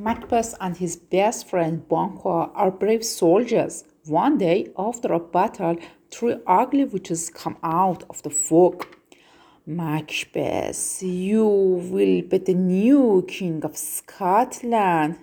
Macbeth and his best friend Banquo are brave soldiers. One day, after a battle, three ugly witches come out of the fog. Macbeth, you will be the new king of Scotland.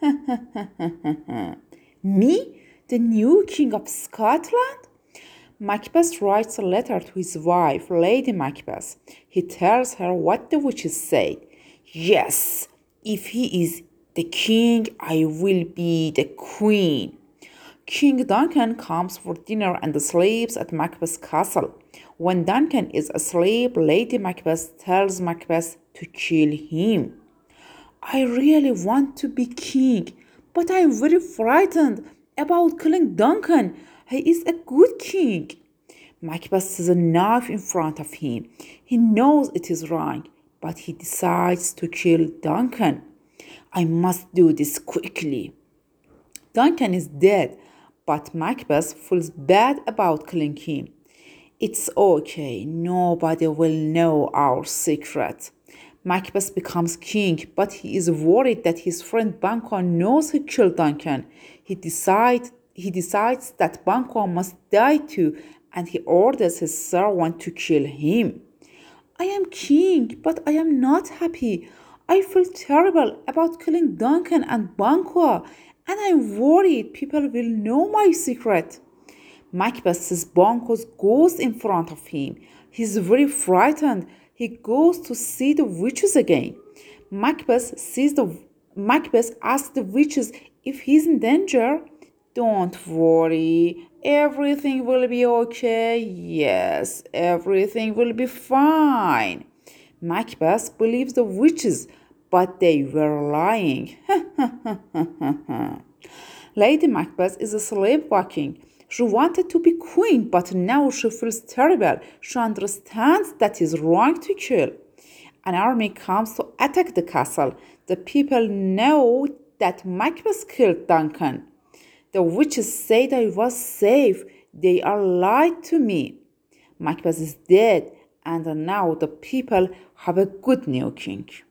Me? The new king of Scotland? Macbeth writes a letter to his wife, Lady Macbeth. He tells her what the witches said. Yes, if he is the king, I will be the queen. King Duncan comes for dinner and sleeps at Macbeth's castle. When Duncan is asleep, Lady Macbeth tells Macbeth to kill him. I really want to be king, but I'm very frightened about killing Duncan. He is a good king. Macbeth sees a knife in front of him. He knows it is wrong, but he decides to kill Duncan. I must do this quickly. Duncan is dead, but Macbeth feels bad about killing him. It's okay, nobody will know our secret. Macbeth becomes king, but he is worried that his friend Banquo knows he killed Duncan. He decides that Banquo must die too, and he orders his servant to kill him. I am king, but I am not happy. I feel terrible about killing Duncan and Banquo, and I'm worried people will know my secret. Macbeth sees Banquo's ghost in front of him. He's very frightened. He goes to see the witches again. Macbeth asks the witches if he's in danger. Don't worry, everything will be okay. Yes, everything will be fine. Macbeth believes the witches, but they were lying. Lady Macbeth is sleepwalking. She wanted to be queen, but now she feels terrible. She understands that it's wrong to kill. An army comes to attack the castle. The people know that Macbeth killed Duncan. The witches said I was safe. They are lied to me. Macbeth is dead, and now the people have a good new king.